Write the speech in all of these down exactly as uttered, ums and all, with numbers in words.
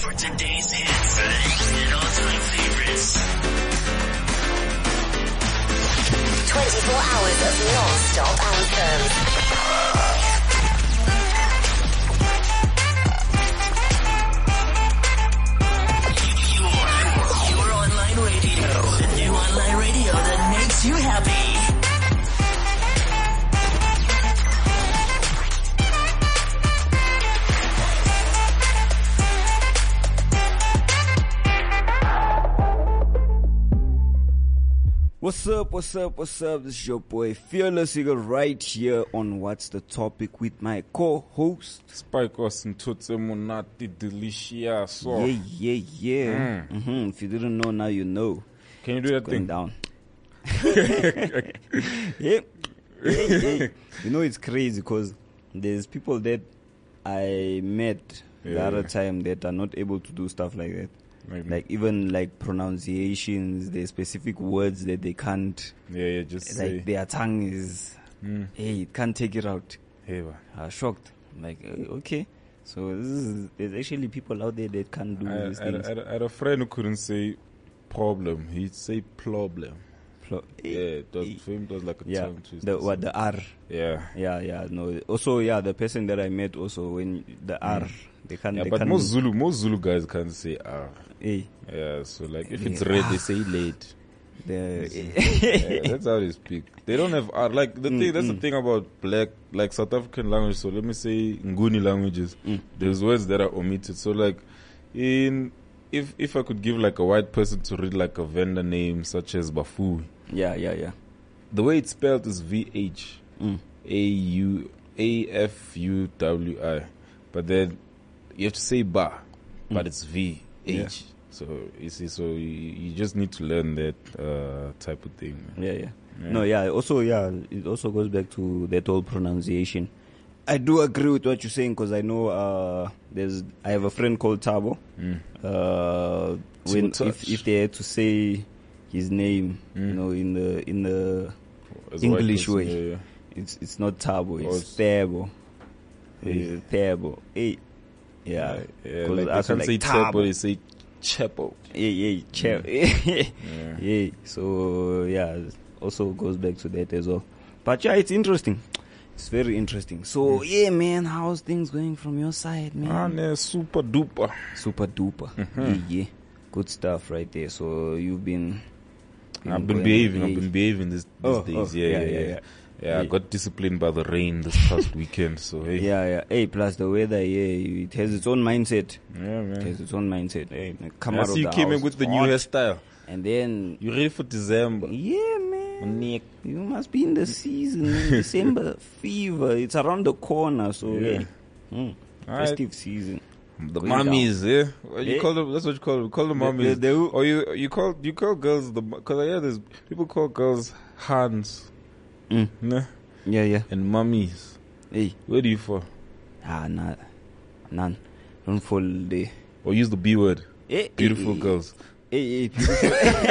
for today's hits and all-time favorites. twenty-four hours of non-stop anthems. Your, your online radio. The new online radio that makes you happy. What's up, what's up, what's up? This is your boy Fearless Eagle right here on What's the Topic with my co-host Spikos and Tutsi Munati Delicious. Yeah, yeah, yeah. Mm. Mm-hmm. If you didn't know, now you know. Can you do that Going thing? down. yeah. Yeah, yeah. You know, it's crazy because there's people that I met the Yeah, other yeah. time that are not able to do stuff like that. Like, Like even like pronunciations, there's specific words that they can't. yeah, yeah, just say. Like their tongue is, Mm. hey, it can't take it out. Hey, man. Uh, shocked. I'm like, uh, okay. So this is, there's actually people out there that can't do I, these I, things. I, I had a friend who couldn't say problem. He'd say problem. Plo- Yeah, it was, eh, for him it was like a yeah, tongue twister. the what the R. Yeah. Yeah, yeah. No. Also, yeah, the person that I met also when the R they can't. Yeah, they but can't most do- Zulu, most Zulu guys can't say R. eh, Yeah, so like if Yeah. it's red, they say late. the Yeah, that's how they speak. They don't have R. Like the thing, that's the thing about black, like South African language. So let me say Nguni languages. Mm. There's words that are omitted. So like in if if I could give like a white person to read like a vendor name such as Bafu, yeah, yeah, yeah. the way it's spelled is V H Mm. A U A F U W I, but then you have to say Ba, but it's V H. Yeah. So you see, so you, you just need to learn that uh, type of thing. man. Yeah, yeah, Yeah. No, yeah. Also, yeah. It also goes back to that whole pronunciation. I do agree with what you're saying because I know uh, there's. I have a friend called Tabo. Mm. Uh, when Too if touch. if they had to say his name, you Mm. know, in the in the As a white English person, way. yeah, yeah. it's it's not Tabo, Oh, it's it's- Thabo. Hey. It's Thabo. Hey, yeah. yeah. 'Cause Like they I also can't say like Tabo, Thabo. they say Chepo. Yeah, yeah, chair. Yeah. Yeah. So yeah, it also goes back to that as well. But yeah, it's interesting. It's very interesting. So yeah, man, how's things going from your side, man? Ah, ne, super duper. Super duper. Mhm. Yeah, yeah, good stuff right there. So you've been. I've been going- behaving. yeah, I've been behaving these, these Oh, days. oh, yeah, yeah, yeah, yeah, yeah. yeah. Yeah, I Yeah. got disciplined by the rain this past weekend. So hey, Yeah, yeah. Hey, plus the weather, yeah, it has its own mindset. yeah, It man. has its own mindset. Hey, come I out of see you the came in house, with the it's new hot. hairstyle. And then, You ready for December? yeah, man. Nick. You must be in the season, man. December fever. It's around the corner, so Yeah. yeah. Mm. Alright. Festive season. The Going mummies, yeah. Well, you Yeah. call them. That's what you call them. Call them The- mummies. the- the- or you you call you call girls the because yeah, there's people call girls hands, Mm. nah, Yeah, yeah. and mummies. Hey, Where do you fall? ah, nah, none. Don't fall there. Or use the B word. Hey, Beautiful hey, girls. Hey, hey, beautiful.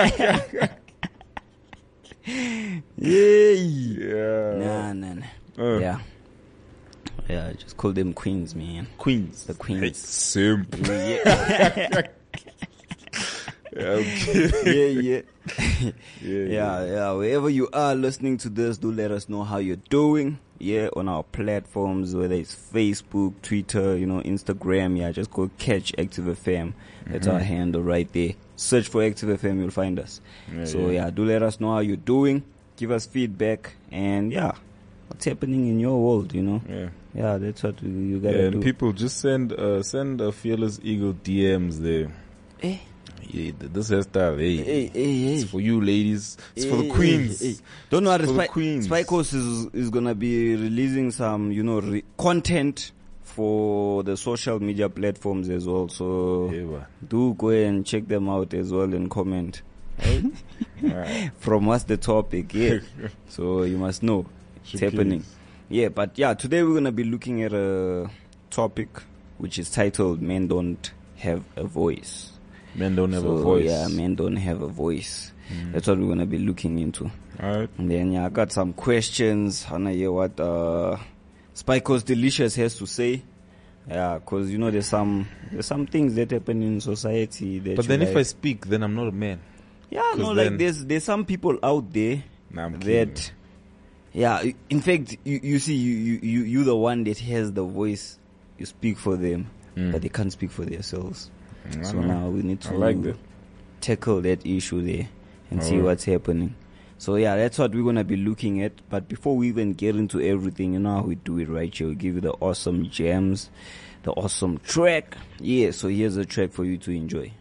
Yay. Yeah. Nah, nah, nah. Uh, Yeah. Yeah, just call them queens, man. Queens. The queens. Hey, simp. Yeah, Yeah, okay. yeah, yeah. yeah, Yeah, yeah. Wherever you are listening to this, do let us know how you're doing. Yeah, on our platforms, whether it's Facebook, Twitter, you know, Instagram. Yeah, just go catch Active F M. That's our handle right there. Search for Active F M, you'll find us. Yeah, so yeah. yeah, do let us know how you're doing. Give us feedback, and yeah, what's happening in your world? You know, Yeah. yeah, that's what you, you gotta Yeah, do. and people just send uh, send a Fearless Eagle D Ms there. Eh, Yeah, th- this hairstyle, hey, hey, hey, hey. it's for you ladies. It's for the Hey, queens. hey, hey. Don't worry, It's for the Spy- queens. Spikos is is gonna be releasing some, you know, re- content for the social media platforms as well. So Yeah, man. do go and check them out as well and comment. Alright. From what's the topic? Yeah. So you must know it's Shakir. happening. Yeah, but yeah, today we're gonna be looking at a topic which is titled "Men Don't Have a Voice." Men don't have so, a voice. Yeah, men don't have a voice. That's what we're gonna be looking into. Alright. And then yeah, I got some questions. I wanna hear what uh, Spikos Delicious has to say. Yeah, because you know there's some there's some things that happen in society that. But you then like, if I speak, then I'm not a man. yeah, 'cause no, then- like there's there's some people out there Nah, I'm kidding. that, yeah. In fact, you you see, you you you you the one that has the voice. You speak for them, Mm. but they can't speak for themselves. I So know. now we need I to like that. tackle that issue there and see Alright. what's happening. So yeah, that's what we're gonna be looking at. But before we even get into everything, you know how we do it right here. We give you the awesome gems, the awesome track. Yeah, so here's a track for you to enjoy.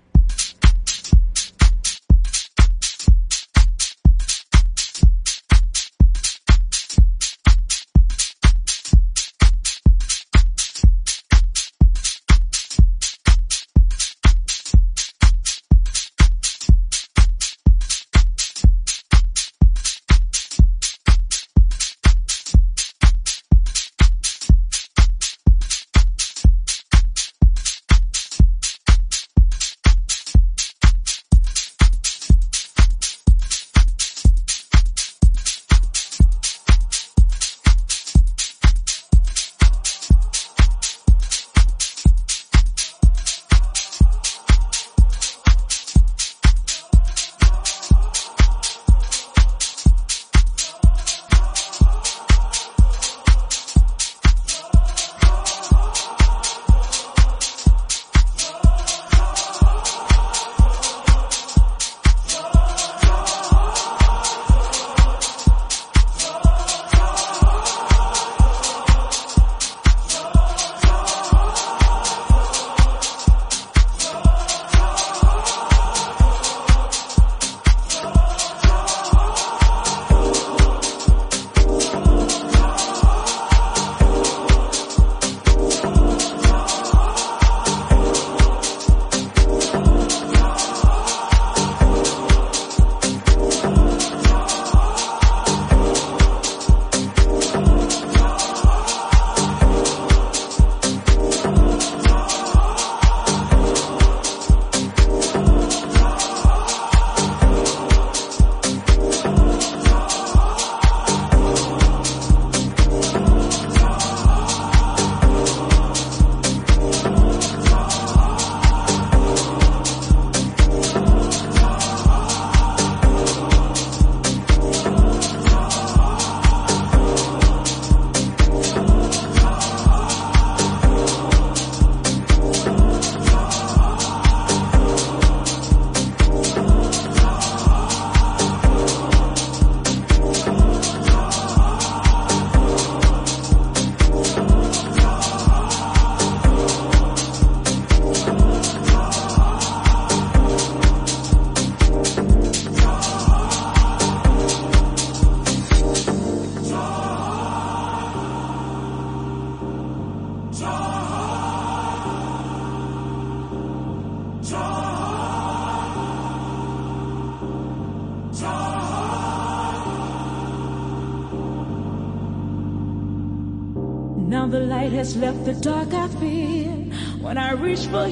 Now the light has left the dark I feel when I reach for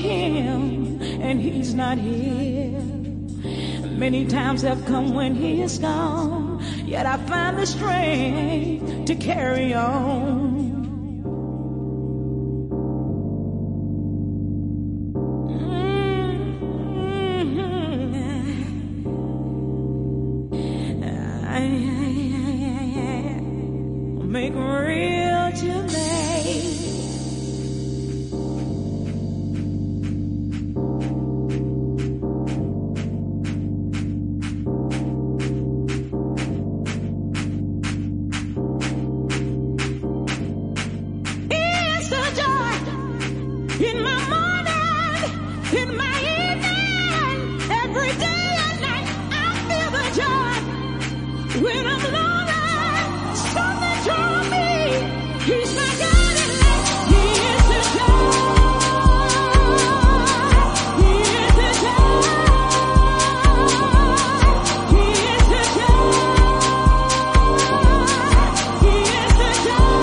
him and he's not here. Many times have come when he is gone, yet I find the strength to carry on. Make real to me. It's the joy in my morning, in my evening, every day and night. I feel the joy when I'm lonely. Something draw me. He's my guiding light. He is the joy. He is the joy. He is the joy. He is the joy.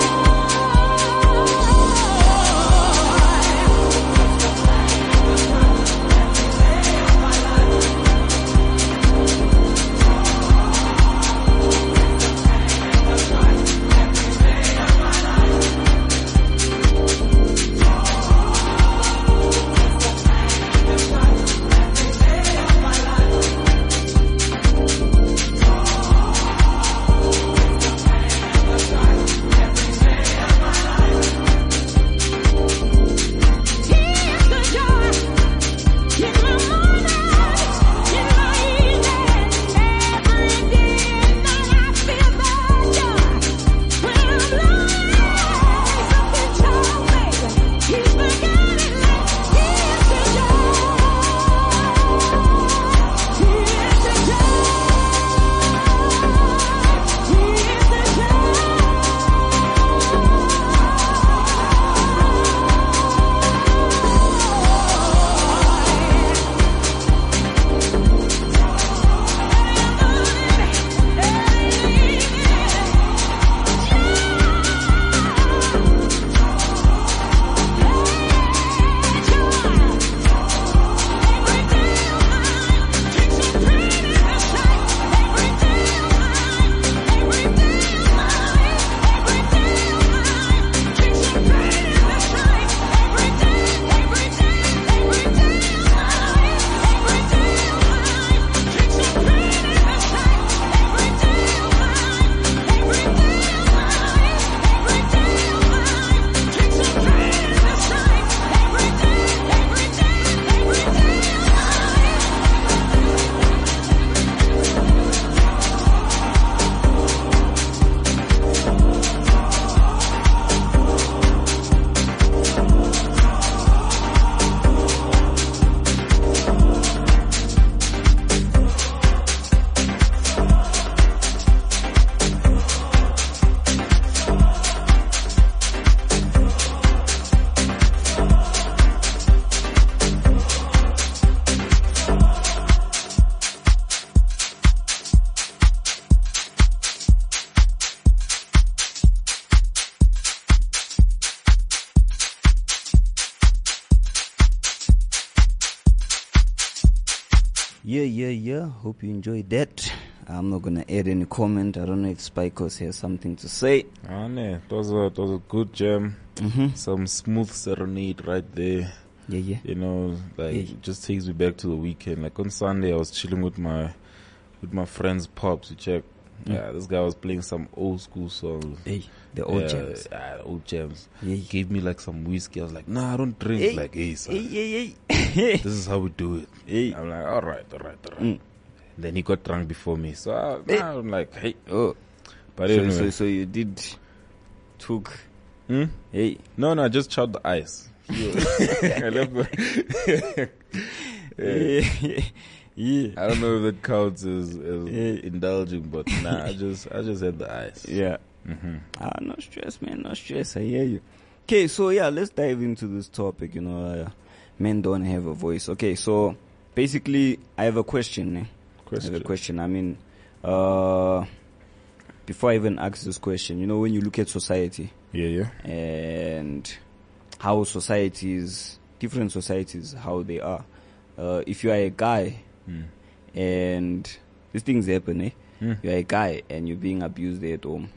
Yeah, yeah, yeah. Hope you enjoyed that. I'm not gonna add any comment. I don't know if Spikos has something to say. Ah, no, it was a, it was a good jam. Mm-hmm. Some smooth serenade right there. Yeah, yeah. You know, like Yeah. it just takes me back to the weekend. Like on Sunday, I was chilling with my with my friends' pops. We check. Mm. Yeah, this guy was playing some old school songs. Hey, the old yeah, jams. Yeah, old jams. Yeah, He yeah. gave me like some whiskey. I was like, nah, I don't drink. Hey, Like, hey, son, hey, hey, hey. this is how we do it. Hey. I'm like, all right, all right, all right. Mm. Then he got drunk before me, so I, Hey. nah, I'm like, hey. Oh, But so, anyway, so, so you did took. hmm? Hey, no, no, I just chopped the ice. I left the- yeah, yeah, I don't know if that counts as, as Yeah. indulging, but nah, I just I just had the ice. yeah. Mm-hmm. Ah, no stress, man. No stress. I hear you. Okay, so yeah, let's dive into this topic. You know, uh, men don't have a voice. Okay, so basically, I have a question. Eh? I Question. have a question. I mean, uh, before I even ask this question, you know, when you look at society Yeah, yeah. and how societies, different societies, how they are. Uh, if you are a guy Mm. and these things happen, eh? Mm. You're a guy and you're being abused at home,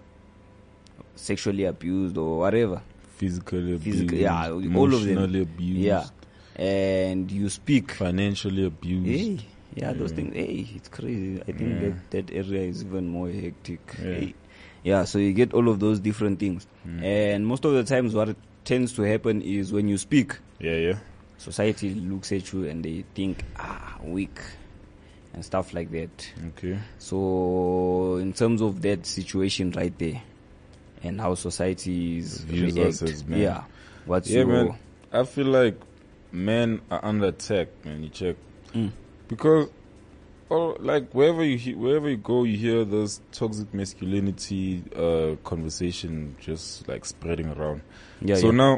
sexually abused or whatever. Physically abused, Physical, yeah, all of them. emotionally abused, Yeah, and you speak. financially abused. Hey, yeah, those Yeah. things. Hey, it's crazy. I think Yeah. that that area is even more hectic. Yeah. Hey. Yeah, so you get all of those different things, Mm. and most of the times, what tends to happen is when you speak, Yeah, yeah. society looks at you and they think, ah, weak, and stuff like that. Okay. So, in terms of that situation right there, and how societies Views react, us as men. yeah, what's Yeah, your man. I feel like men are under attack, man. You check Mm. because, oh, like wherever you he- wherever you go, you hear this toxic masculinity uh, conversation just like spreading around. yeah, so yeah. now,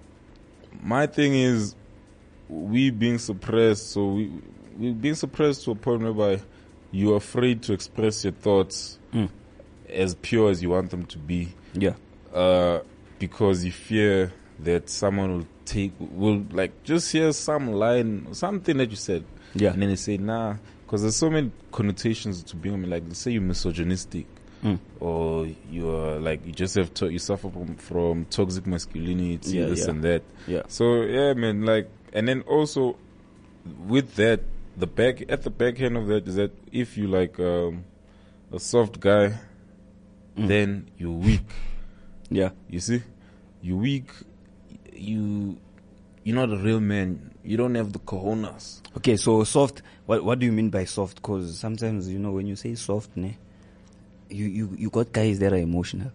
my thing is, we being suppressed. So we we being suppressed to a point whereby you're afraid to express your thoughts Mm. as pure as you want them to be. yeah, Uh, because you fear that someone will take, will like just hear some line, something that you said, yeah, and then they say, nah, because there's so many connotations to being, I mean, like, let's say you're misogynistic, Mm. or you're like, you just have, to, you suffer from, from toxic masculinity, Yeah, this yeah. and that. yeah, So, yeah, man, like, and then also with that, the back, at the back end of that is that if you like, um, a soft guy, Mm. then you're weak. yeah. You see, you weak. You, you're not a real man. You don't have the cojones. Okay, so soft. What what do you mean by soft? Because sometimes, you know, when you say soft, ne, you you you got guys that are emotional.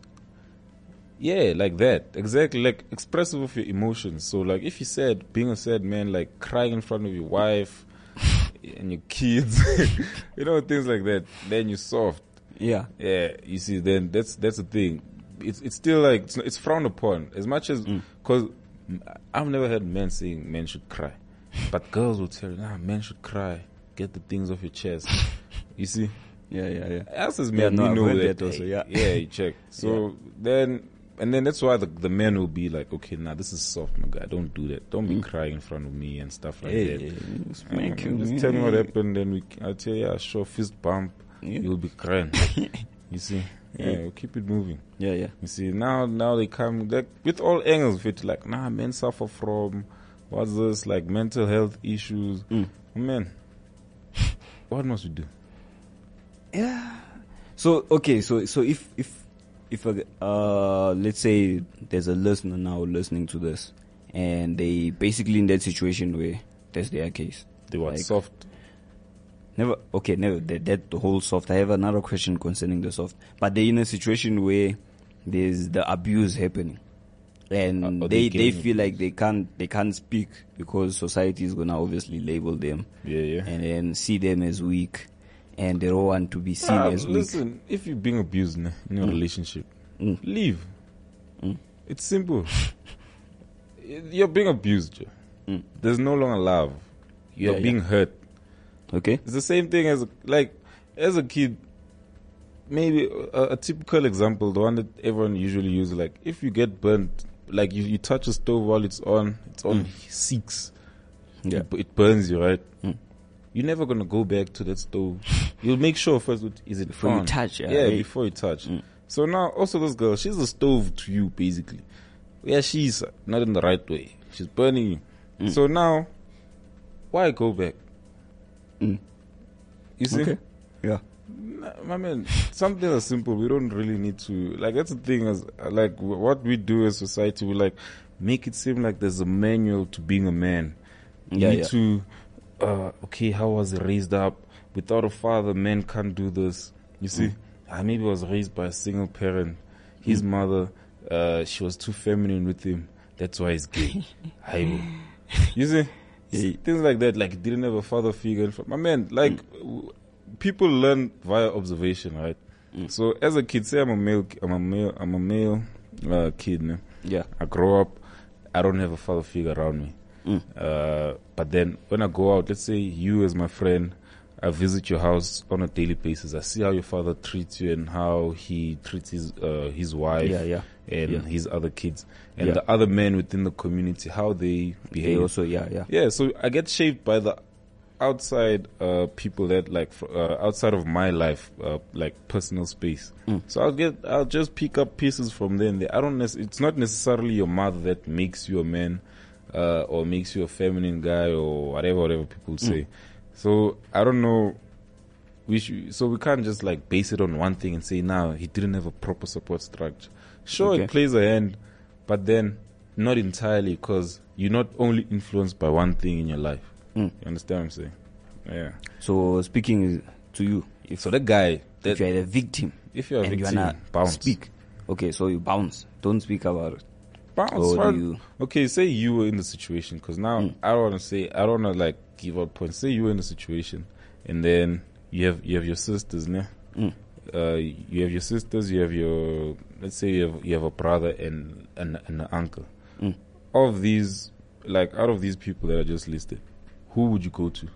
Yeah, like that. Exactly, like expressive of your emotions. So, like, if you said being a sad man, like crying in front of your wife and your kids, you know, things like that, then you're soft. Yeah, Yeah, you see, then that's that's the thing. It's it's still like it's, it's frowned upon as much as because I've never heard men saying men should cry, but girls will tell you, nah, men should cry. Get the things off your chest. You see, yeah, yeah, yeah. us as Yeah, men, no, we I've know heard that. that also, hey, yeah. yeah, you check. So then, and then that's why the the men will be like, okay, now nah, this is soft, my guy. Don't do that. Don't be crying in front of me and stuff like Hey, that. hey, Uh, smack you, just man. tell me what happened, then we. I'll tell you, yeah, sure, fist bump. Yeah. You'll be crying. You see, yeah, we'll keep it moving. Yeah, yeah. You see, now now they come like, with all angles of it, like, nah, men suffer from what's this, like mental health issues. Mm. Man, what must we do? Yeah. So okay, so so if if if a, uh let's say there's a listener now listening to this, and they basically in that situation where that's their case. They were Like- soft. Never okay, never that, that the whole soft. I have another question concerning the soft. But they're in a situation where there's the abuse happening. And Uh, are they, they they getting feel like they can't they can't speak because society is gonna obviously label them Yeah, yeah. and then see them as weak, and they don't want to be seen Ah, as weak. listen, if you're being abused nah, in a relationship, Mm. leave. Mm. It's simple. You're being abused. Joe. Mm. There's no longer love. You're Yeah, being yeah. hurt. Okay? It's the same thing as, like, as a kid, maybe a, a typical example, the one that everyone usually uses, like, if you get burnt, like, you, you touch a stove while it's on, it's on six. Yeah. It, it burns you, right? Mm. you're never gonna go back to that stove. You'll make sure first, is it Before you on? touch, yeah. Yeah, Hey. before you touch. So now, also this girl, she's a stove to you, basically. Yeah, she's not in the right way. She's burning you. So now, why go back? Mm. You see? Okay. Yeah. Nah, my man, something as simple. We don't really need to, like, that's the thing, as like w- what we do as society, we like make it seem like there's a manual to being a man. You Yeah, need yeah. to, uh, okay, how was he raised up? Without a father, men can't do this. You see? I maybe was raised by a single parent. His mother, uh, she was too feminine with him. That's why he's gay. I, you see? Yeah. Things like that, like, didn't have a father figure. My man, like, w- people learn via observation, right? So as a kid, say I'm a male, I'm a male, I'm a male uh, kid. Ne? Yeah. I grow up, I don't have a father figure around me. Mm. Uh, but then when I go out, let's say you as my friend, I visit your house on a daily basis. I see how your father treats you and how he treats his uh, his wife Yeah, yeah. and Yeah. his other kids and Yeah. the other men within the community, how they They behave. also, yeah, yeah. Yeah, so I get shaped by the outside uh, people that like fr- uh, outside of my life, uh, like personal space. So I'll get, I'll just pick up pieces from there and there. I don't. Nec- it's not necessarily your mother that makes you a man, uh, or makes you a feminine guy or whatever, whatever people say. So I don't know. We should, so we can't just like base it on one thing and say, now he didn't have a proper support structure. Sure, Okay. it plays a hand, but then not entirely, because you're not only influenced by one thing in your life. Mm. You understand what I'm saying? Yeah. So speaking to you, if, So that guy, that if you're the victim if you're a and you victim, wanna bounce. speak, okay, so you bounce. Don't speak about it. Bounce. Or How- do you- Okay, say you were in the situation, because now Mm. I don't want to say, I don't want to like give out points. Say you were in the situation, and then you have you have your sisters, ne? Mm. Uh, you have your sisters, you have your, let's say you have you have a brother and and, and an uncle. Mm. Of these, like out of these people that I just listed, who would you go to?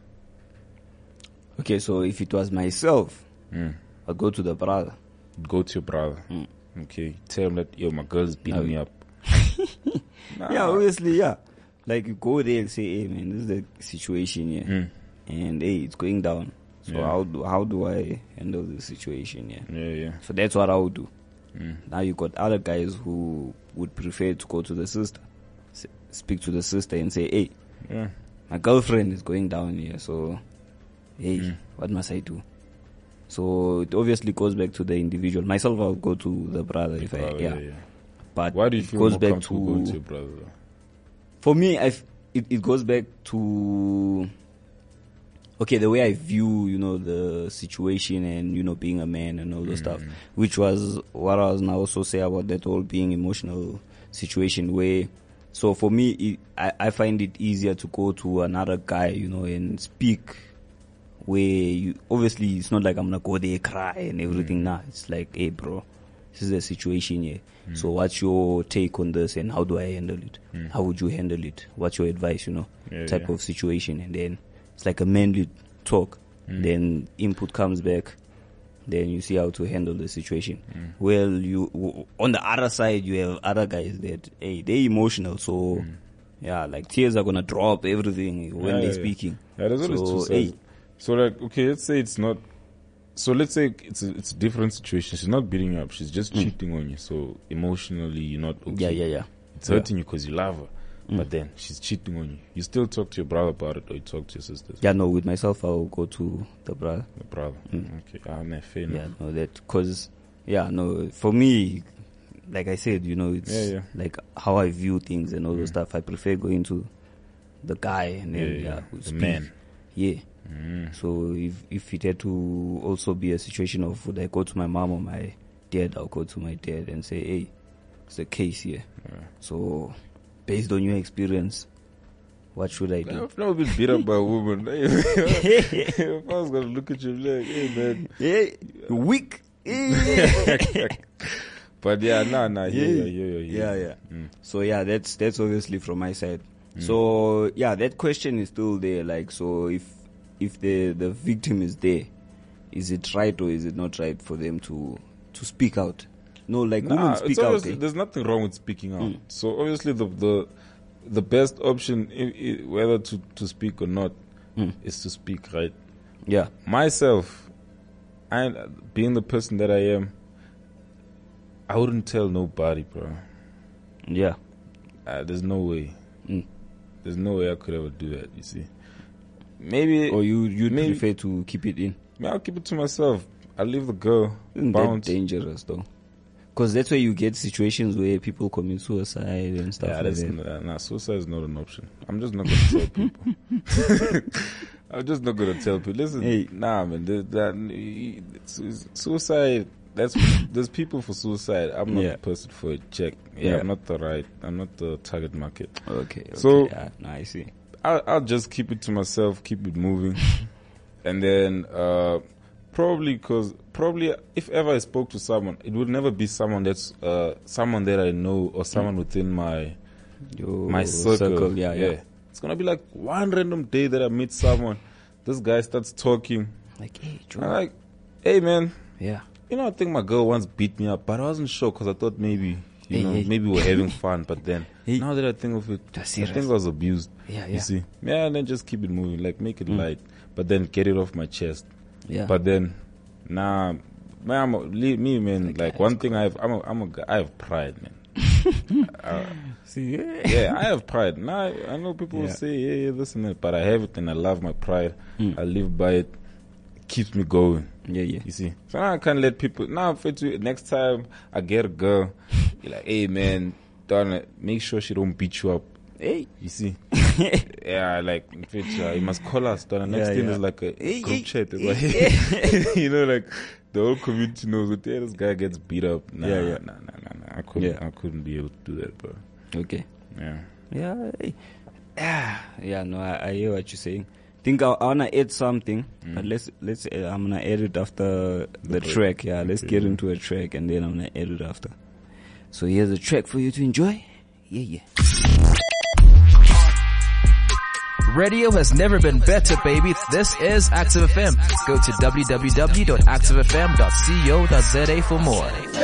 Okay, so if it was myself, Mm. I'd go to the brother. Go to your brother. Mm. Okay, tell him that yo, my girl is beating No. me up. Nah. Yeah, obviously, yeah. Like you go there and say, "Hey, man, this is the situation here, Mm. and hey, it's going down. So Yeah. how do how do I handle the situation here?" Yeah, yeah. So that's what I would do. Mm. Now you got other guys who would prefer to go to the sister, S- speak to the sister and say, "Hey, Yeah. my girlfriend is going down here, so hey, Mm. what must I do?" So it obviously goes back to the individual. Myself, I'll go to the brother if Brother, I yeah. yeah, yeah. But Why do you it feel goes more back comfortable going to to your brother? Though? for me, I f- it, it goes back to okay the way I view you know the situation and you know being a man and all those stuff, which was what I was now also say about that whole being emotional situation where. So for me, it, I I find it easier to go to another guy, you know, and speak. Where you obviously it's not like I'm gonna go there cry and everything. Nah, it's like, hey, bro, this is the situation here. So what's your take on this and how do I handle it? How would you handle it? What's your advice? You know, Yeah, type yeah. of situation, and then it's like a manly talk. Then input comes back. Then you see how to handle the situation. Well, you w- on the other side, you have other guys that hey, they're emotional, so yeah, like tears are gonna drop everything when Yeah, they're yeah. speaking. Yeah, there's always so, two sides. hey, So like, okay, let's say it's not. So let's say it's a, it's a different situation. She's not beating you up. She's just cheating on you. So emotionally, you're not okay. Mm. yeah, yeah, yeah. It's hurting you because you love her, but then she's cheating on you. You still talk to your brother about it, or you talk to your sisters. Yeah, no, with myself, I'll go to the brother. Your brother. Okay, ah, man, fair enough. Yeah, no, that, cause, yeah, no, for me, like I said, you know, it's Yeah, yeah. like how I view things and all those stuff. I prefer going to the guy and then, Yeah, yeah, yeah. who The speak. man. Yeah. Mm. So if, if it had to also be a situation of would I go to my mom or my dad, I'll go to my dad and say, hey, it's a case here. So based on your experience, what should I do? I've never been beat up by a woman. If I was gonna look at you like, hey man. Hey, weak. But yeah, nah, nah, yeah, yeah, yeah, yeah, yeah, yeah. Mm. So yeah, that's that's obviously from my side. So yeah, that question is still there. Like, so if if the the victim is there, is it right or is it not right for them to to speak out? No, like Nah, women it's speak out. obviously, Eh? there's nothing wrong with speaking out. So obviously the the the best option, i i whether to to speak or not, is to speak, right? Yeah. Myself, I being the person that I am, I wouldn't tell nobody, bro. Yeah. Uh, there's no way. Mm. There's no way I could ever do that. You see, maybe Or you you maybe- prefer to keep it in? I'll keep it to myself. I'll leave the girl Isn't that bounce. dangerous though? Because that's where you get situations where people commit suicide and stuff Yeah, like that's that. uh, nah, suicide is not an option. I'm just not gonna tell people. I'm just not gonna tell people. Listen, Hey. nah, man. That, that it's- it's- suicide. That's there's people for suicide. I'm not Yeah. the person for it. Check. Yeah, Yeah. I'm not the right. I'm not the target market. Okay. okay. So- yeah, no, I see. I'll, I'll just keep it to myself. Keep it moving, and then uh, probably because probably if ever I spoke to someone, it would never be someone that's uh, someone that I know or someone within my Your my circle. yeah, yeah. It's gonna be like one random day that I meet someone. This guy starts talking. Like, hey, Joe. I'm like, hey man, yeah. you know, I think my girl once beat me up, but I wasn't sure because I thought maybe, you Hey, know, hey. maybe we're having fun. But then, Hey. now that I think of it, That's I serious. think I was abused. Yeah, You yeah. see, yeah, and then just keep it moving, like make it light, but then get it off my chest. Yeah. But then, nah, man, I'm a, le- me man, Like, like that's one thing I have, I'm a, I'm a, guy- I have pride, man. See, yeah. Yeah, I have pride. Now I, I know people will Yeah. say, yeah, yeah, this and that, but I have it and I love my pride. Mm. I live by it. It keeps me going. Yeah, yeah. You see, so now I can't let people. Now, if it's, next time I get a girl, you're like, hey man, darn make sure she don't beat you up. Hey. You see, yeah, like if it's, uh, you must call us. The next Yeah, thing yeah. is like a Hey, group hey, chat. It's hey, like, you know, like the whole community knows that yeah, this guy gets beat up. Nah, Yeah, yeah. nah, nah, nah, nah. I couldn't, Yeah. I couldn't be able to do that, bro. Okay. Yeah. Yeah. Hey. Ah, yeah, no, I, I hear what you're saying. Think I, I wanna add something, but let's let's. Uh, I'm gonna add it after the break. track. Yeah, let's Okay. get into a track and then I'm gonna add it after. So here's a track for you to enjoy. Yeah, yeah. Radio has never been better, baby. This is Active F M. Go to w w w dot active f m dot co dot z a for more.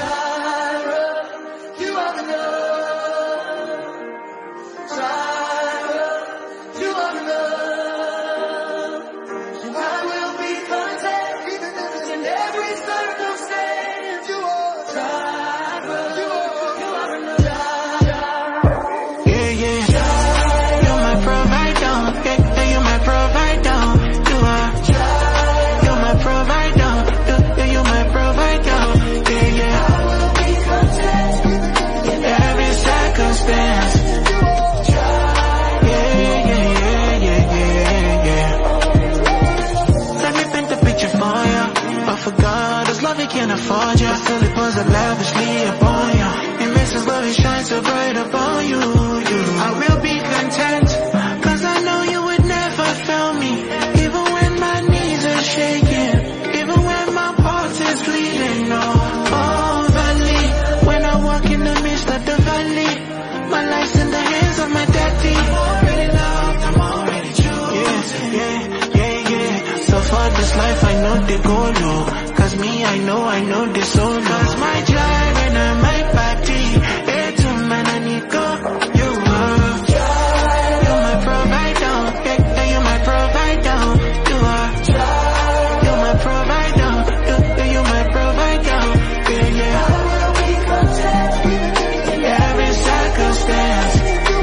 Can't afford you. Still it was up lavishly upon you. And misses love is shine so bright upon you, you. I will be content, cause I know you would never fail me. Even when my knees are shaking, even when my heart is bleeding. Oh, oh, valley, when I walk in the midst of the valley, my life's in the hands of my daddy. I'm already loved, I'm already chosen. Yeah, yeah, yeah, yeah. So for this life I know they go low. Cause me, I know, I know this so Cause my drive and I my body. It's a man I need go. You are. You're my provider. Yeah, you're my provider. You are. You're my provider. Yeah, you're my provider. Yeah, yeah. I will be content in every circumstance.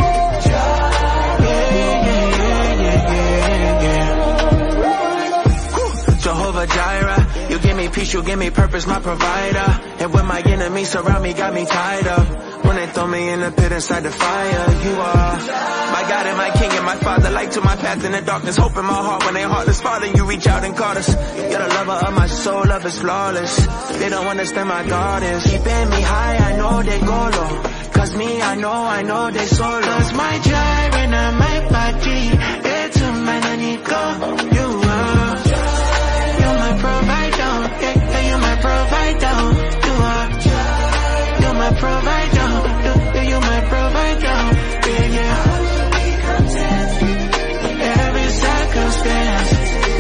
Yeah, yeah, yeah, yeah, yeah, yeah. Jehovah Jireh. You give me peace, you give me purpose, my provider. And when my enemies surround me, got me tied up. When they throw me in the pit inside the fire, you are my God and my King and my Father. Light to my path in the darkness, hope in my heart when they heartless. Father, you reach out and caught us. You're the lover of my soul, love is flawless. They don't understand my God is keeping me high, I know they go low. Cause me, I know, I know they solo. Cause my gyre and my body. It's a man I need go. You are. You're my provider. Yeah, you're my provider. You are. You're my provider. Yeah, you're my provider. Yeah, yeah. I will be content in every circumstance.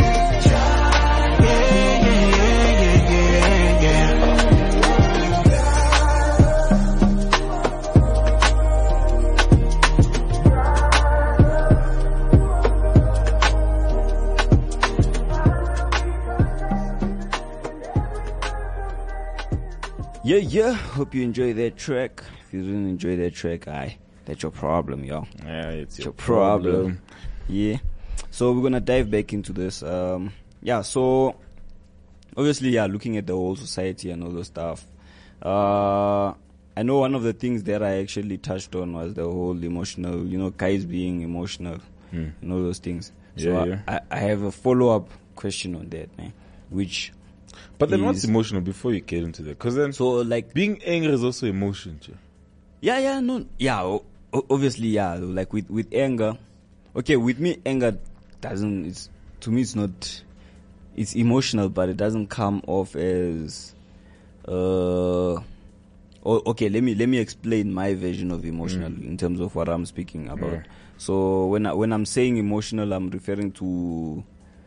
Yeah, yeah, yeah, yeah, yeah, yeah. Yeah, yeah. Hope you enjoy that track. If you didn't enjoy that track, aye, that's your problem, yo. Yeah, it's your, your problem. problem. Yeah. So we're gonna dive back into this. Um, yeah. So obviously, yeah, looking at the whole society and all those stuff. Uh, I know one of the things that I actually touched on was the whole emotional, you know, guys being emotional Mm. and all those things. So Yeah, I, yeah. I, I have a follow-up question on that, man, which But then, is, what's emotional before you get into that? Because then, so like, being angry is also emotion, too. yeah, yeah, no, yeah, o- o- obviously, yeah, like with, with anger, okay, with me, anger doesn't, it's, to me, it's not, it's emotional, but it doesn't come off as, uh, oh, okay, let me, let me explain my version of emotional Mm. in terms of what I'm speaking about. Yeah. So when I, when I'm saying emotional, I'm referring to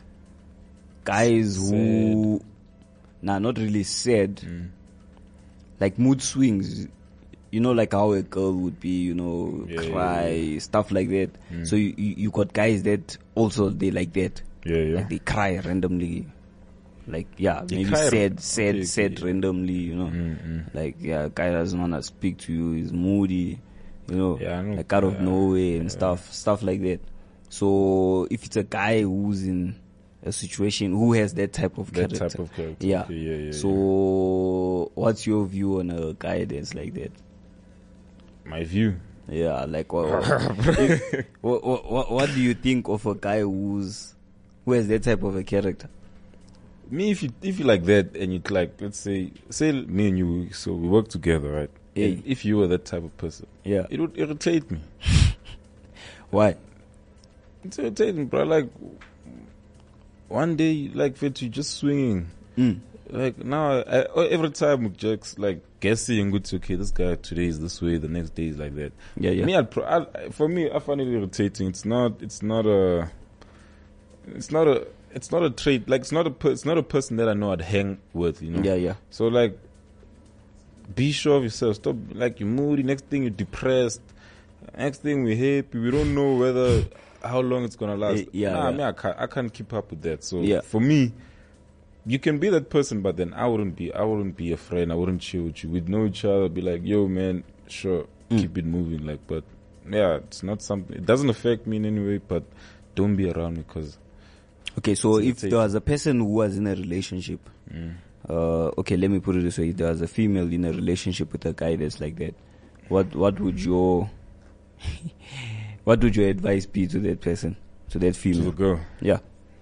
guys who, nah, not really sad, Mm. like mood swings, you know, like how a girl would be, you know, Yeah, yeah, cry, yeah. stuff like that. Mm. So you, you you got guys that also they like that, Yeah, yeah. like they cry randomly, like yeah, They maybe cry- sad, sad, okay, sad okay. randomly, you know, Mm, mm. like yeah, guy doesn't wanna speak to you, he's moody, you know, Yeah, I know. like out of Yeah, nowhere and yeah. stuff, stuff like that. So if it's a guy who's in a situation who has that type of That character, type of character. yeah. Okay, yeah, yeah, So what's your view on a guy that's like that? My view. Yeah, like what, what, what, what, what do you think of a guy who's who has that type of a character? Me, if you if you like that, and you like, let's say, say me and you, so we work together, right? Yeah. And if you were that type of person, Yeah. it would irritate me. Why? It's irritating, bro. Like one day, like fit you just swinging. Mm. Like now, I, I, every time we just like guessing, good. Okay, this guy today is this way, the next day is like that. Yeah, yeah. Me, I'd pro- I, for me, I find it irritating. It's not. It's not a. It's not a. It's not a trait. Like it's not a. Per, it's not a person that I know I'd hang with. You know. Yeah, yeah. So like, be sure of yourself. Stop. Like you're moody. Next thing you're depressed. Next thing we're happy. We don't know whether how long it's gonna last. Eh, yeah, Nah, yeah. I mean, I can't. I can't keep up with that. So Yeah. for me. You can be that person, but then I wouldn't be. I wouldn't be a friend. I wouldn't chill with you. We'd know each other. Be like, yo, man, sure, Mm. keep it moving. Like, but yeah, it's not something. It doesn't affect me in any way. But don't be around me because. Okay, so It's if there was a person who was in a relationship, Mm. uh, okay, let me put it this way: if there was a female in a relationship with a guy that's like that, what what would your what would your advice be to that person, to that To female? the girl. Yeah.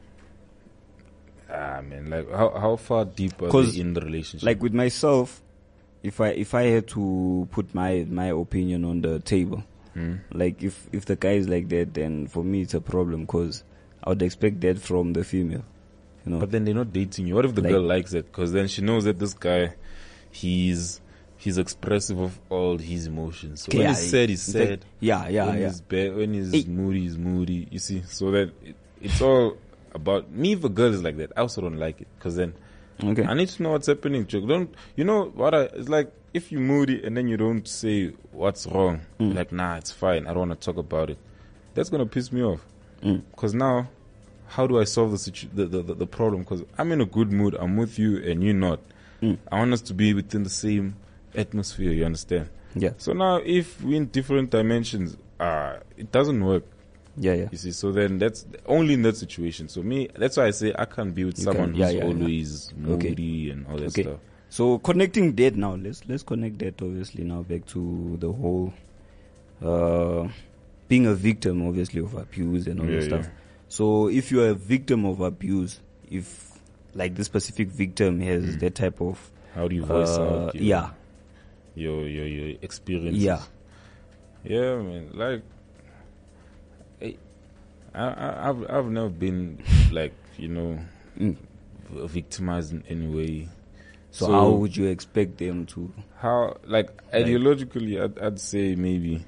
Ah, man, like how how far deep are 'Cause, they in the relationship? Like with myself, if I if I had to put my my opinion on the table, Mm. like if if the guy is like that, then for me it's a problem because I would expect that from the female, you know. But then they're not dating you. What if the Like- girl likes it? Because then she knows that this guy, he's he's expressive of all his emotions. So Okay, when yeah, he's sad, he's in fact, sad. yeah, yeah, when yeah. he's bad, when he's Hey. moody, he's moody. You see, so that it, it's all about me. If a girl is like that, I also don't like it because then Okay. I need to know what's happening. Joke. Don't you know what? I, it's like if you're moody and then you don't say what's wrong. Mm. Like, nah, it's fine. I don't want to talk about it. That's gonna piss me off. Mm. Because now, how do I solve the situ- the, the, the, the problem? Because I'm in a good mood. I'm with you and you're not. Mm. I want us to be within the same atmosphere. You understand? Yeah. So now, if we're in different dimensions, uh, it doesn't work. Yeah, yeah. You see, so then that's only in that situation. So me, that's why I say I can't be with You someone can- yeah, who's yeah, yeah. always Okay. moody and all that Okay. stuff. So connecting that now, let's let's connect that obviously now back to the whole uh, being a victim obviously of abuse and all Yeah, that stuff. yeah. So if you're a victim of abuse, if like this specific victim has that type of How do you voice uh, out? Your, yeah, Your your your experiences. yeah, Yeah, man. Like, I, I, I've, I've never been like, you know, Mm. v- victimized in any way. So, how would you expect them to? how, like, Like- ideologically, I'd, I'd say maybe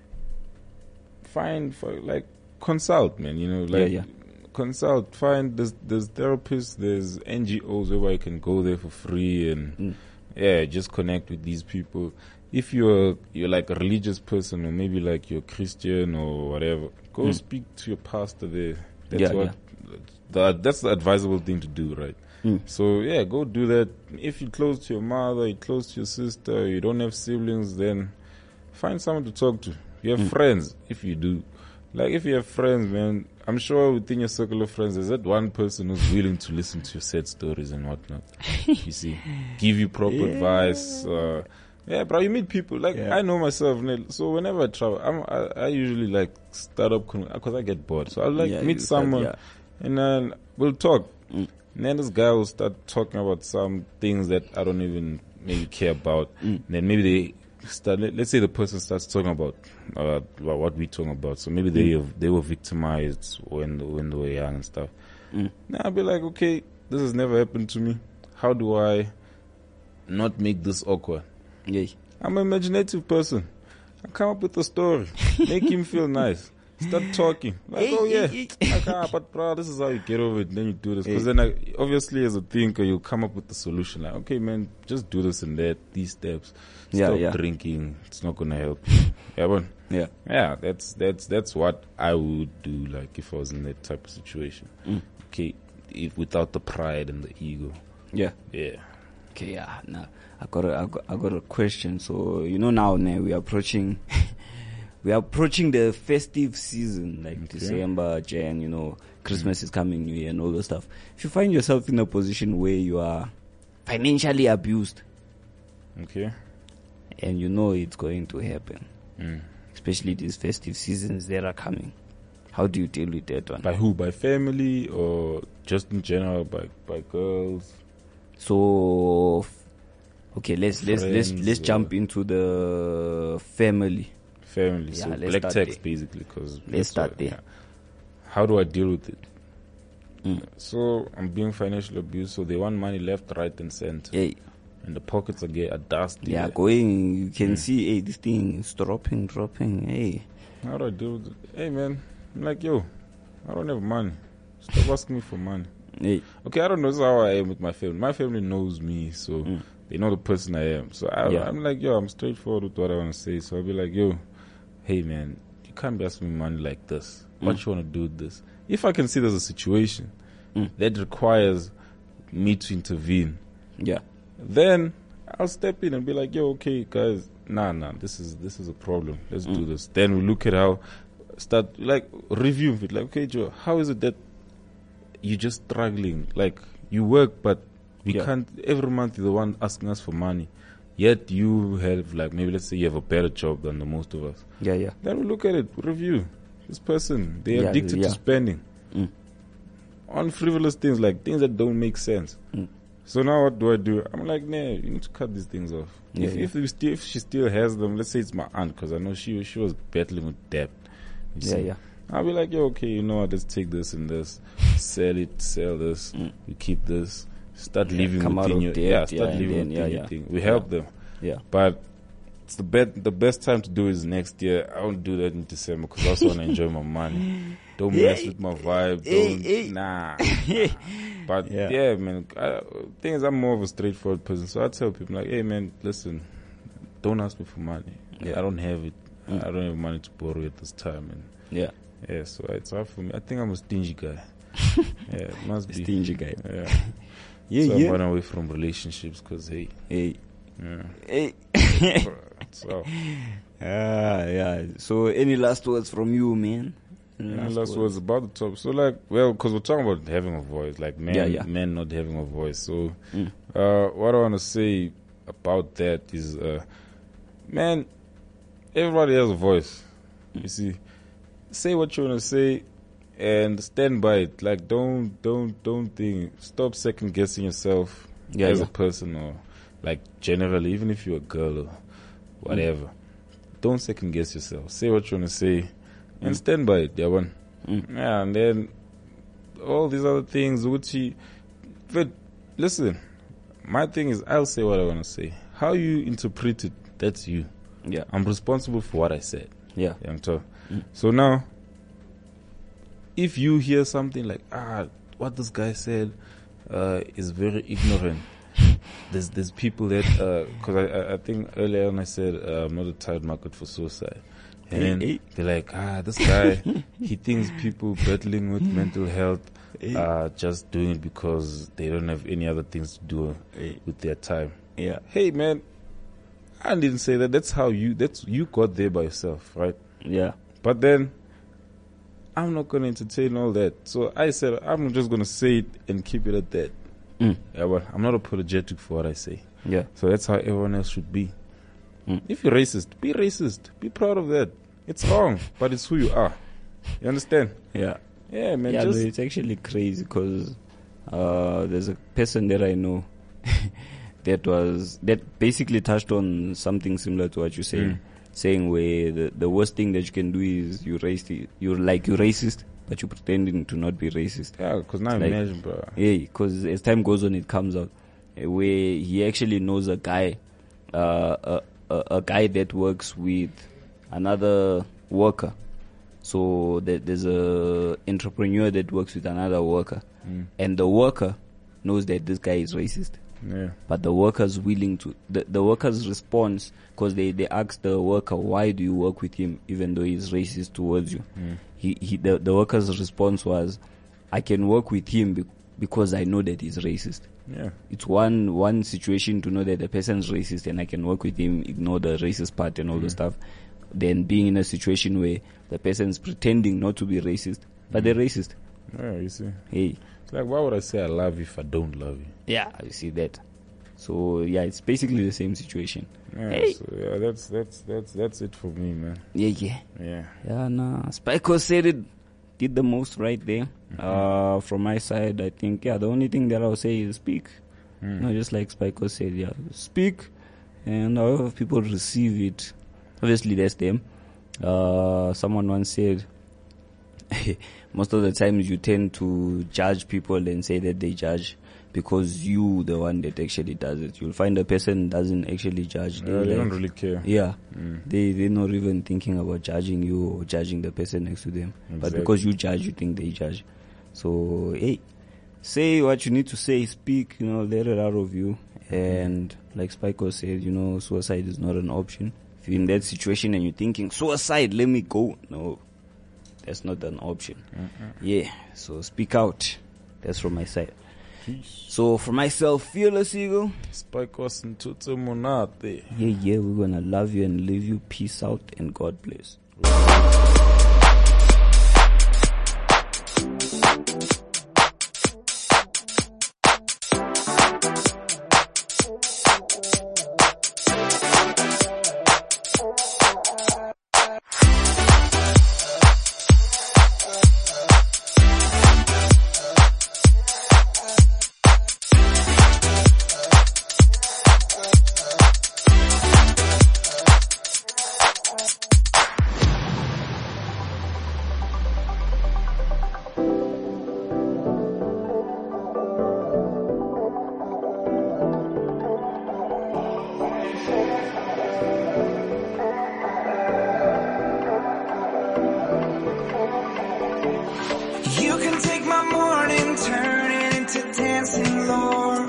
find for like consult, man. You know, like yeah. consult. Find there's there's therapists, there's N G Os where you can go there for free and Mm. yeah, just connect with these people. If you're you're like a religious person or maybe like you're Christian or whatever, go Mm. speak to your pastor there. That's Yeah, what the, that's the advisable thing to do, right? Mm. So yeah, go do that. If you're close to your mother, you're close to your sister, you don't have siblings, then find someone to talk to. You have Mm. friends, if you do. Like if you have friends, man, I'm sure within your circle of friends, there's that one person who's willing to listen to your sad stories and whatnot. You see, give you proper Yeah. advice. Uh, yeah, bro, you meet people. Like Yeah. I know myself, Nel, so whenever I travel, I'm, I, I usually like start up because I get bored. So I'll like Yeah, meet you start- someone, yeah. and then we'll talk. Mm. And then this guy will start talking about some things that I don't even maybe care about. Mm. Then maybe they start. Let, let's say the person starts talking about uh, about what we're talking about. So maybe they Mm. they were victimized when when they were young and stuff. Mm. Now I'll be like, okay, this has never happened to me. How do I not make this awkward? Yeah. I'm an imaginative person. I come up with a story, make him feel nice. Start talking. Like, oh yeah, like, ah, but bro, this is how you get over it. Then you do this. Because then, like, obviously, as a thinker, you come up with the solution. Like, okay, man, just do this and that, these steps. Yeah, Stop yeah. drinking. It's not gonna help you. Yeah, but Yeah. yeah, that's that's that's what I would do. Like, if I was in that type of situation. Mm. Okay, if without the pride and the ego. Yeah. Yeah. Okay, yeah. Now I got a, I got, I got a question. So you know now, now we are approaching, we are approaching the festive season, like December, Jan. You know, Christmas is coming, New Year, and all those stuff. If you find yourself in a position where you are financially abused, Okay. and you know it's going to happen, Mm. especially these festive seasons that are coming, how do you deal with that one? By who? By family or just in general? By by girls? So, f- okay, let's let's let's Friends, let's uh, jump into the family. Family. Yeah, So let's black start text there. basically. Cause Let's that's start what- there. yeah. How do I deal with it? Mm. So I'm being financially abused. So they want money left, right, and center. Hey, And the pockets are get are dusty. yeah, going. You can Mm. see, hey, this thing is dropping, dropping. Hey, How do I deal with it? Hey man, I'm like yo, I don't have money. Stop asking me for money. hey, Okay, I don't know. This is how I am with my family. My family knows me, so Mm. they know the person I am. So I, Yeah. I'm like, yo, I'm straightforward with what I want to say. So I'll be like, yo, hey man, you can't be asking me money like this. What Mm. you want to do with this? If I can see there's a situation Mm. that requires me to intervene, yeah, then I'll step in and be like, yo, okay, guys, nah, nah, this is this is a problem. Let's do Mm. this. Then we look at how start like review it. Like, okay, Joe, how is it that you're just struggling? Like you work, but we Yeah. can't. Every month you're the one asking us for money, yet you have like maybe let's say you have a better job than the most of us. yeah, yeah. Then we look at it, review this person. They're Yeah, addicted yeah. to spending Mm. on frivolous things, like things that don't make sense. Mm. So now what do I do? I'm like, nah, you need to cut these things off. Yeah, if yeah. if, we still, if she still has them, let's say it's my aunt, because I know she she was battling with debt. You Yeah, see. yeah. I'll be like, yo, okay, you know what? Let's take this and this, sell it, sell this, Mm. we keep this, start Yeah, living come out within of your debt, yeah, yeah, start and living then, within yeah, your yeah. thing. We help them, Yeah. but it's the best the best time to do is next year. I won't do that in December because I also want to enjoy my money. Don't mess with my vibe. Hey, Don't hey. nah. But Yeah. yeah, man. I, thing is, I'm more of a straightforward person, so I tell people like, "Hey, man, listen, don't ask me for money. Yeah. I don't have it. Mm. I don't have money to borrow at this time." And Yeah, yeah, so it's hard for me. I think I'm a stingy guy. Yeah, it must be stingy guy. Yeah, Yeah, so I'm yeah. running away from relationships because hey, Hey, yeah. hey. So Ah, yeah. So, any last words from you, man? Any yeah, last words about the top. So like, well, because we're talking about having a voice, like men, Yeah, yeah. men not having a voice. So, Mm. uh, what I want to say about that is, uh, man, everybody has a voice. You see, say what you want to say and stand by it. Like, don't, don't, don't think. Stop second guessing yourself Yeah, as yeah. a person, or like generally, even if you're a girl or whatever. Don't second guess yourself. Say what you want to say and stand by it. Yeah, one. Mm. Yeah, and then all these other things, which he, but listen, my thing is, I'll say what I want to say. How you interpret it, that's you. Yeah, I'm responsible for what I said. yeah. Yeah, I'm told. Mm. So now, if you hear something like, ah, what this guy said uh, is very ignorant. There's there's people that, because I, I I think earlier on I said uh, I'm not a target market for suicide. And Hey, then hey. they're like, ah, this guy, he thinks people battling with mental health are just doing it because they don't have any other things to do Hey. with their time. Yeah. Hey, man, I didn't say that. That's how you, that's, you got there by yourself, right? Yeah. But then, I'm not going to entertain all that. So I said, I'm just going to say it and keep it at that. Mm. Yeah, well, I'm not apologetic for what I say. Yeah. So that's how everyone else should be. Mm. If you're racist, be racist. Be proud of that. It's wrong, but it's who you are. You understand? Yeah. Yeah, man. Yeah, just no, it's actually crazy because uh, there's a person that I know that was that basically touched on something similar to what you're saying, Mm. saying where the, the worst thing that you can do is you racist, you're like you're racist, but you're pretending to not be racist. yeah, because now It's like- imagine, bro. Yeah, because as time goes on, it comes out uh, where he actually knows a guy, uh, a, a, a guy that works with another worker. So there, there's a entrepreneur that works with another worker, Mm. and the worker knows that this guy is racist. Yeah. But the worker's willing to, the, the worker's response, because they, they ask the worker, why do you work with him even though he's racist towards you? Mm. He, he, the, the worker's response was, I can work with him be, because I know that he's racist. Yeah. It's one, one situation to know that the person's racist and I can work with him, ignore the racist part and all the stuff. Then being in a situation where the person's pretending not to be racist, but they're racist. Yeah, you see. Hey. It's like, why would I say I love you if I don't love you? Yeah, you see that. So yeah, it's basically the same situation. Yeah, Hey. so yeah, that's that's that's that's it for me, man. Yeah, yeah. Yeah. Yeah, nah. Spyco said it, did the most right there. Uh, from my side, I think, yeah, the only thing that I'll say is speak. Mm. No, just like Spyco said, yeah, speak. And however people receive it, obviously that's them. Uh, someone once said, most of the times you tend to judge people and say that they judge because you the one that actually does it. You'll find a person doesn't actually judge. Yeah, They're they don't like- really care. Yeah, Mm. they they're not even thinking about judging you or judging the person next to them. But Exactly. because you judge, you think they judge. So hey, say what you need to say. Speak, you know, let it out of you. And like Spyco said, you know, suicide is not an option. If you're in that situation and you're thinking suicide, let me go. No, that's not an option. Yeah, so speak out. That's from my side. So for myself, Fearless Eagle. Spike us into Monate. Yeah, yeah, we're gonna love you and leave you. Peace out and God bless. You can take my morning, turn it into dancing, Lord.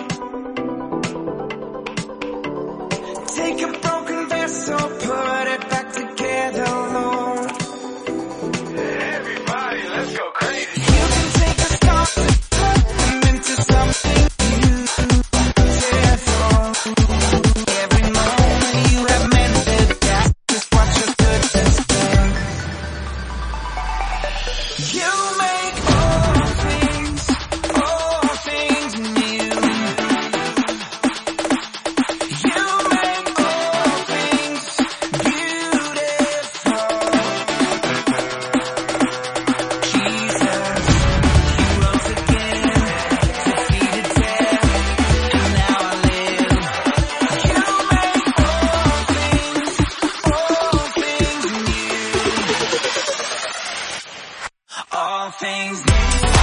Take a broken vessel, put it back together, Lord. Everybody, let's go crazy. You can take a star and turn them into something beautiful. Every moment you have meant it, that's just what your goodness brings. You make all things, all things new. You make all things beautiful. Jesus, you rose again, defeated death, and now I live. You make all things, all things new. All things new.